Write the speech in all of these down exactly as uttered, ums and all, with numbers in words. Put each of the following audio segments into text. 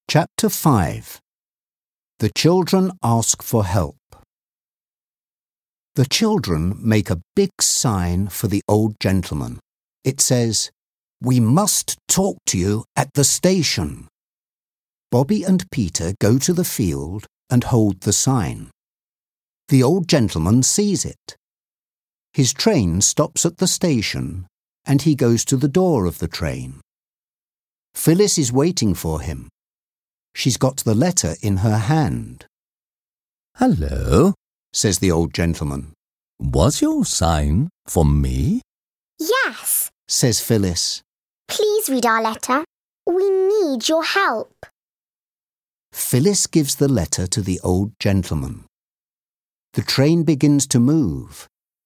Chapter five. The children ask for help. The children make a big sign for the old gentleman. It says, "We must talk to you at the station." Bobby and Peter go to the field and hold the sign. The old gentleman sees it. His train stops at the station and he goes to the door of the train. Phyllis is waiting for him. She's got the letter in her hand. "Hello," says the old gentleman. "Was your sign for me?" "Yes," says Phyllis. "Please read our letter. We need your help." Phyllis gives the letter to the old gentleman. The train begins to move.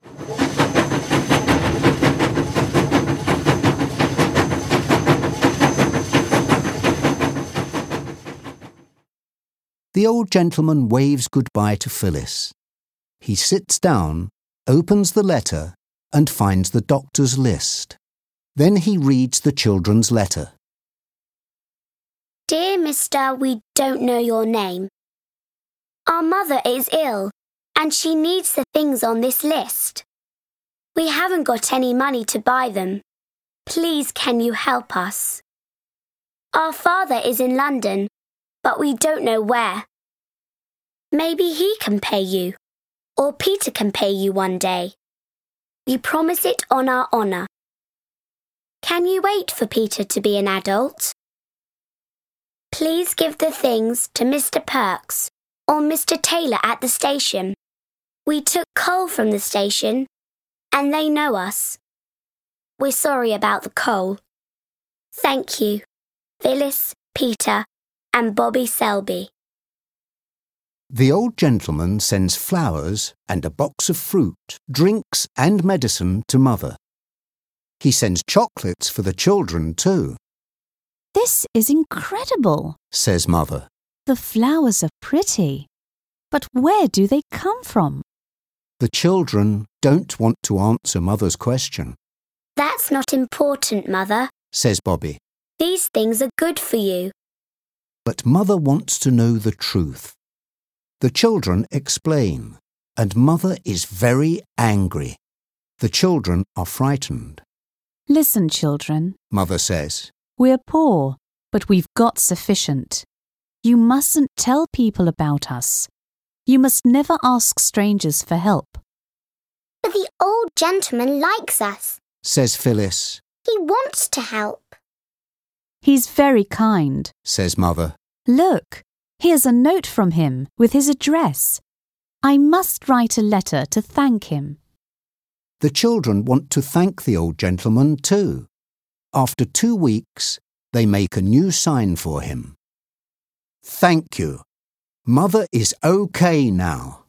The old gentleman waves goodbye to Phyllis. He sits down, opens the letter, and finds the doctor's list. Then he reads the children's letter. "Dear Mister, we don't know your name. Our mother is ill, and she needs the things on this list. We haven't got any money to buy them. Please, can you help us? Our father is in London, but we don't know where. Maybe he can pay you, or Peter can pay you one day. We promise it on our honour. Can you wait for Peter to be an adult? Please give the things to Mister Perks or Mister Taylor at the station. We took coal from the station, and they know us. We're sorry about the coal. Thank you, Phyllis, Peter, and Bobby Selby." The old gentleman sends flowers and a box of fruit, drinks and medicine to Mother. He sends chocolates for the children too. "This is incredible," says Mother. "The flowers are pretty. But where do they come from?" The children don't want to answer Mother's question. "That's not important, Mother. Says Bobby. These things are good for you." But Mother wants to know the truth. The children explain, and Mother is very angry. The children are frightened. "Listen, children," Mother says. "We're poor, but we've got sufficient. You mustn't tell people about us. You must never ask strangers for help." "But the old gentleman likes us," says Phyllis. "He wants to help." "He's very kind," says Mother. "Look, here's a note from him with his address. I must write a letter to thank him." The children want to thank the old gentleman too. After two weeks, they make a new sign for him. "Thank you. Mother is okay now."